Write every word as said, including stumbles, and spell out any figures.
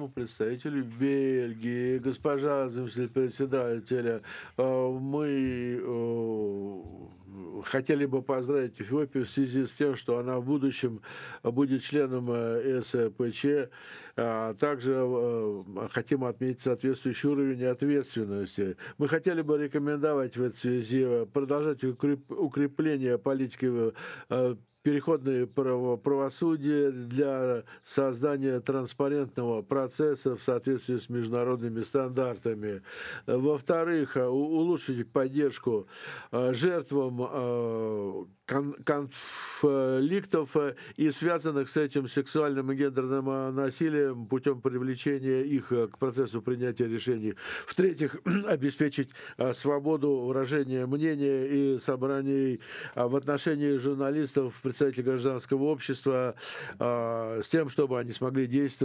высокому представителю Бельгии, госпожа заместитель председателя. А, мы, э, хотели бы поздравить Эфиопию в связи с тем, что она в будущем будет членом, э, ЭСПЧ. А также, э, хотим отметить соответствующий уровень ответственности. Мы хотели бы рекомендовать в этой связи продолжать укреп укрепление политики, э, переходное право правосудия для создания транспарентного процесса в соответствии с международными стандартами. Во-вторых, у улучшить поддержку, э, жертвам, э, кон конфликтов и связанных с этим сексуальным и гендерным, э, насилием путем привлечения их к процессу принятия решений. В-третьих, обеспечить, э, свободу выражения мнения и собраний, а, в отношении журналистов, представителей гражданского общества, а, с тем, чтобы они смогли действовать